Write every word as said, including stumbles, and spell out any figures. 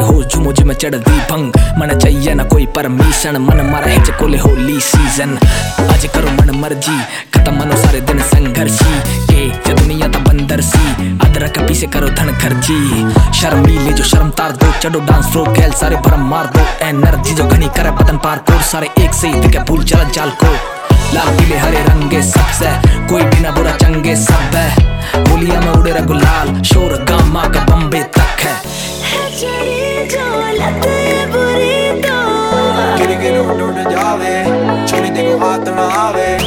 हो झूमो जिमें चढ़दी भंग मन चाहिए ना कोई परमिशन मन मारा हिच कोले होली सीजन आज करो मन मर्जी खत्म मनो सारे दिन संघर्षी के ये दुनिया ता बंदर सी अदरक पीछे करो धन खर्ची शर्मीले जो शर्म तार दो चढ़ो डांस फ्लो गैल सारे भरम मार दो एनर्जी जो घनी करे बदन पार कोर सारे एक से ही दिखे भूल चल जाल को लाल पीले हरे रंगे सबसे कोई भी ना बुरा चंगे सब है होलिया में उड़े रे गुलाल शोर गामा का बम्बे तक है गिरी गिरी उड़ उड़ जावे छोरी देखो हाथ ना आवे